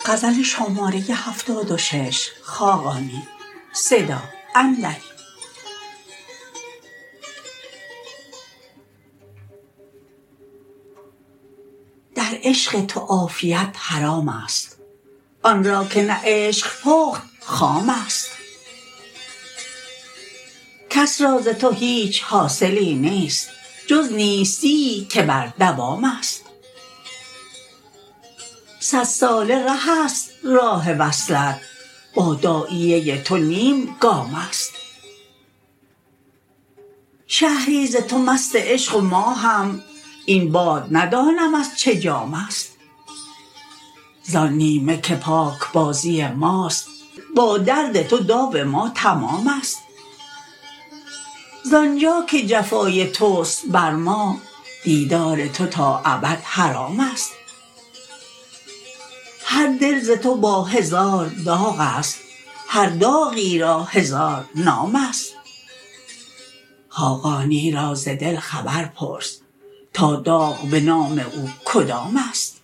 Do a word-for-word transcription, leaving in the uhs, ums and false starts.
غزل شماره هفتاد و شش خاقانی صدا اندری. در عشق تو عافیت حرام است، آن را که نه عشق پخت خام است. کس را ز تو هیچ حاصلی نیست، جز نیستیی که بر دوام است. صد ساله ره است راه وصلت، با داعیه تو نیم گام است. شهری ز تو مست عشق و ما هم، این باد ندانم از چه جام است. زان نیمه که پاکبازی ماست، با درد تو داو ما تمام است. زآنجا که جفای توست بر ما، دیدار تو تا ابد حرام است. هر دل ز تو با هزار داغ است، هر داغی را هزار نام است. خاقانی را ز دل خبر پرس، تا داغ به نام او کدام است.